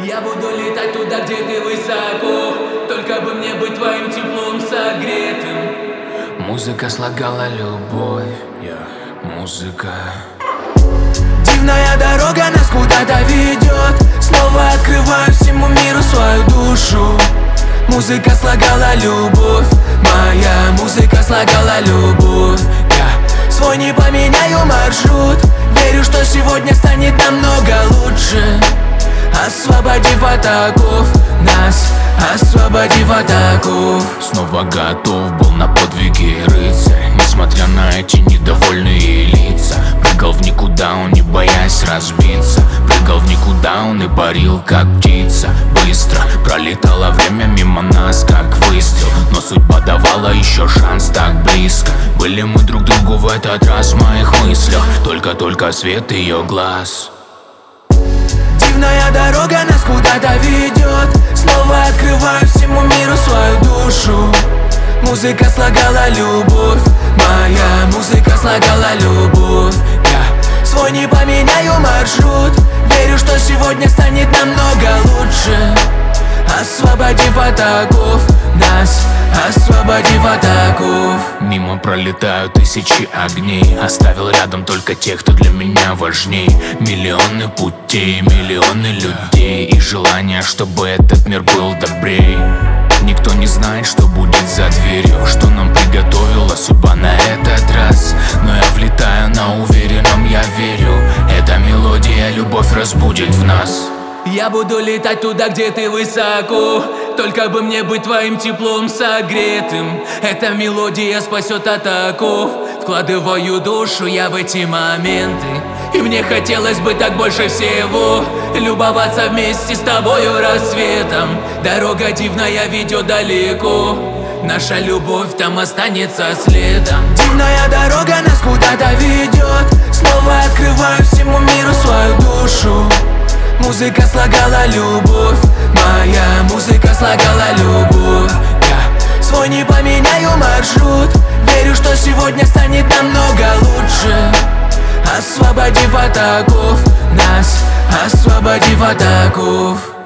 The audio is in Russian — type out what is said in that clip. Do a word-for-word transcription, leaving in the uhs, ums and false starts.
Я буду летать туда, где ты высоко, только бы мне быть твоим теплом согретым. Музыка слагала любовь, yeah. Музыка. Дивная дорога нас куда-то ведет, снова открываю всему миру свою душу. Музыка слагала любовь, моя музыка слагала любовь. Я свой не поменяю маршрут, верю, что сегодня станет намного лучше. Освободив от оков, нас освободив от оков. Снова готов был на подвиги рыцарь, несмотря на эти недовольные лица. Прыгал в никуда он, не боясь разбиться. Прыгал в никуда он и парил, как птица. Быстро пролетало время мимо нас, как выстрел, но судьба давала еще шанс так близко. Были мы друг другу в этот раз в моих мыслях, только-только свет ее глаз. Дивная дорога нас куда-то ведет, снова открываю всему миру свою душу. Музыка слагала любовь, моя музыка слагала любовь. Я свой не поменяю маршрут, верю, что сегодня станет намного лучше. Освободив от оков, нас освободив от оков. Мимо пролетают тысячи огней, оставил рядом только тех, кто для меня важней. Миллионы путей, миллионы людей и желание, чтобы этот мир был добрей. Никто не знает, что будет за дверью, что нам приготовила судьба на этот раз. Но я влетаю на уверенном, я верю, эта мелодия любовь разбудит в нас. Я буду летать туда, где ты высоко, только бы мне быть твоим теплом согретым. Эта мелодия спасет от оков, вкладываю душу я в эти моменты. И мне хотелось бы так больше всего любоваться вместе с тобою рассветом. Дорога дивная ведет далеко, наша любовь там останется следом. Дивная дорога нас куда-то ведет, снова открываю всему миру свою душу. Музыка слагала любовь, моя музыка слагала любовь. Я свой не поменяю маршрут, верю, что сегодня станет намного лучше. Освободив от оков, нас освободив от оков.